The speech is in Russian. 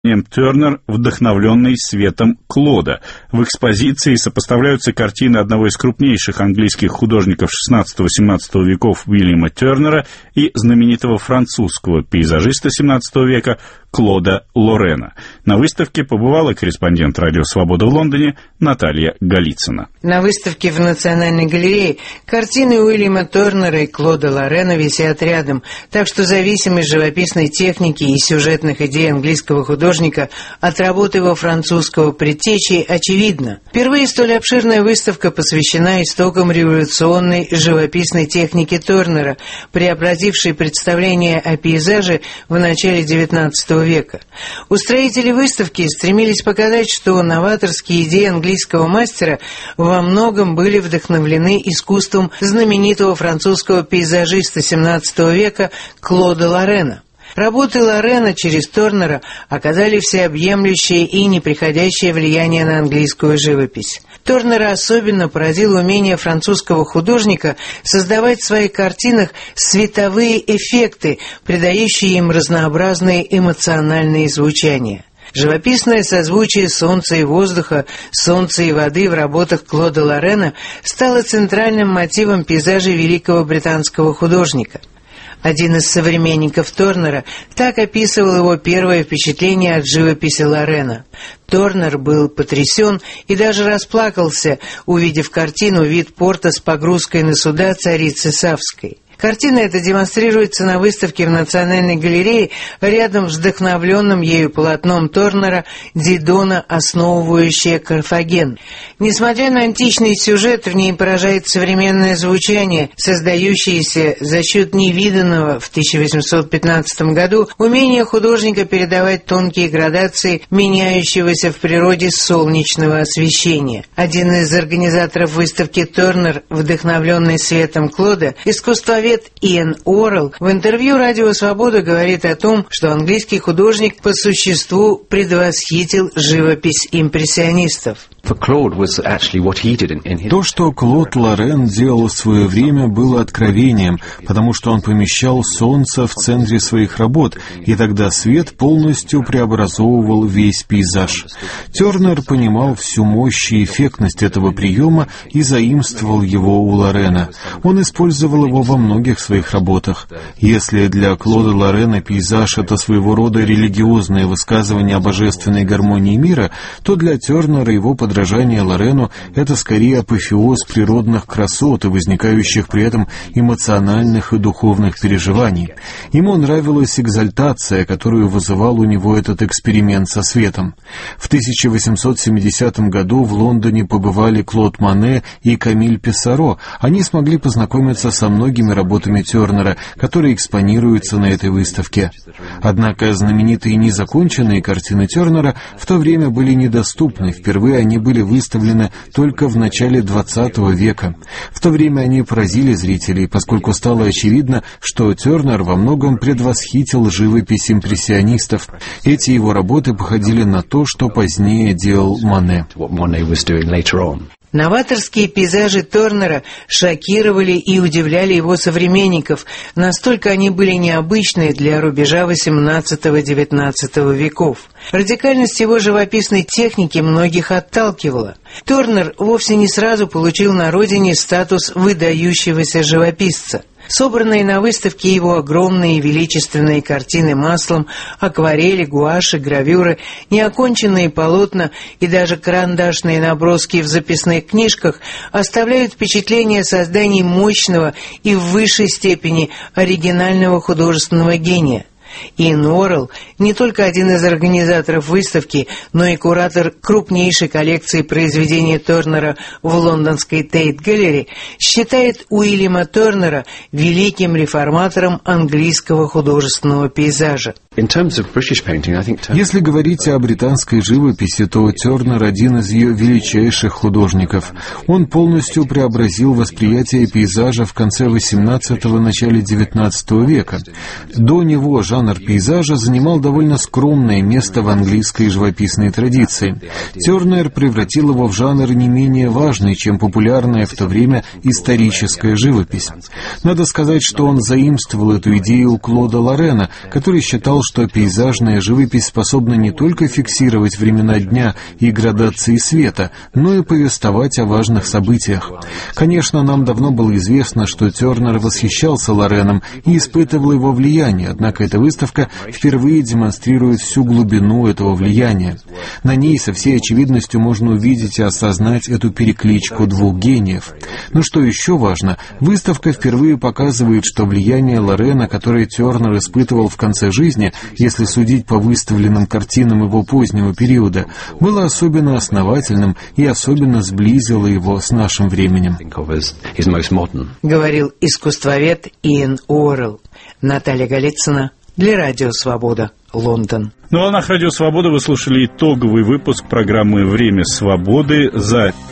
Тернер, вдохновленный светом Клода. В экспозиции сопоставляются картины одного из крупнейших английских художников XVI-XVII веков Уильяма Тернера и знаменитого французского пейзажиста XVII века Клода Лорена. На выставке побывала корреспондент «Радио Свобода» в Лондоне Наталья Голицына. На выставке в Национальной галерее картины Уильяма Тернера и Клода Лорена висят рядом, так что зависимость живописной техники и сюжетных идей английского художника от работы его французского предтечи очевидна. Впервые столь обширная выставка посвящена истокам революционной живописной техники Тернера, преобразившей представление о пейзаже в начале XIX века. Устроители выставки стремились показать, что новаторские идеи английского мастера во многом были вдохновлены искусством знаменитого французского пейзажиста XVII века Клода Лорена. Работы Лорена через Тернера оказали всеобъемлющее и неприходящее влияние на английскую живопись. Тернера особенно поразило умение французского художника создавать в своих картинах световые эффекты, придающие им разнообразные эмоциональные звучания. Живописное созвучие солнца и воздуха, солнца и воды в работах Клода Лорена стало центральным мотивом пейзажей великого британского художника. Один из современников Тернера так описывал его первое впечатление от живописи Лорена. Тернер был потрясен и даже расплакался, увидев картину «Вид порта с погрузкой на суда царицы Савской». Картина эта демонстрируется на выставке в Национальной галерее рядом с вдохновленным ею полотном Тернера «Дидона, основывающая Карфаген». Несмотря на античный сюжет, в ней поражает современное звучание, создающееся за счет невиданного в 1815 году умения художника передавать тонкие градации меняющегося в природе солнечного освещения. Один из организаторов выставки Тернер, вдохновленный светом Клода, искусствовед Иэн Уоррелл, в интервью «Радио Свобода» говорит о том, что английский художник по существу предвосхитил живопись импрессионистов. То, что Клод Лорен делал в свое время, было откровением, потому что он помещал солнце в центре своих работ, и тогда свет полностью преобразовывал весь пейзаж. Тернер понимал всю мощь и эффектность этого приема и заимствовал его у Лорена. Он использовал его во многих своих работах. Если для Клода Лорена пейзаж — это своего рода религиозное высказывание о божественной гармонии мира, то для Тернера его подражание Лорену — это скорее апофеоз природных красот и возникающих при этом эмоциональных и духовных переживаний. Ему нравилась экзальтация, которую вызывал у него этот эксперимент со светом. В 1870 году в Лондоне побывали Клод Моне и Камиль Писсаро. Они смогли познакомиться со многими работами Тернера, которые экспонируются на этой выставке. Однако знаменитые незаконченные картины Тернера в то время были недоступны. Впервые они были выставлены только в начале XX века. В то время они поразили зрителей, поскольку стало очевидно, что Тернер во многом предвосхитил живопись импрессионистов. Эти его работы походили на то, что позднее делал Моне. Новаторские пейзажи Тернера шокировали и удивляли его современников, настолько они были необычны для рубежа XVIII-XIX веков. Радикальность его живописной техники многих отталкивала. Тернер вовсе не сразу получил на родине статус выдающегося живописца. Собранные на выставке его огромные и величественные картины маслом, акварели, гуаши, гравюры, неоконченные полотна и даже карандашные наброски в записных книжках оставляют впечатление созданий мощного и в высшей степени оригинального художественного гения. Иэн Уоррелл не только один из организаторов выставки, но и куратор крупнейшей коллекции произведений Тернера в лондонской Тейт-галерее, считает Уильяма Тернера великим реформатором английского художественного пейзажа. Если говорить о британской живописи, то Тернер один из ее величайших художников. Он полностью преобразил восприятие пейзажа в конце XVIII – начале XIX века. До него жанр пейзажа занимал довольно скромное место в английской живописной традиции. Тернер превратил его в жанр не менее важный, чем популярная в то время историческая живопись. Надо сказать, что он заимствовал эту идею у Клода Лорена, который считал, что пейзажная живопись способна не только фиксировать времена дня и градации света, но и повествовать о важных событиях. Конечно, нам давно было известно, что Тернер восхищался Лореном и испытывал его влияние, однако эта выставка впервые демонстрирует всю глубину этого влияния. На ней со всей очевидностью можно увидеть и осознать эту перекличку двух гениев. Но что еще важно, выставка впервые показывает, что влияние Лорена, которое Тернер испытывал в конце жизни, если судить по выставленным картинам его позднего периода, было особенно основательным и особенно сблизило его с нашим временем. Говорил искусствовед Иэн Уоррелл. Наталья Голицына для Радио Свобода, Лондон. На волнах Радио Свобода вы слушали итоговый выпуск программы «Время свободы» за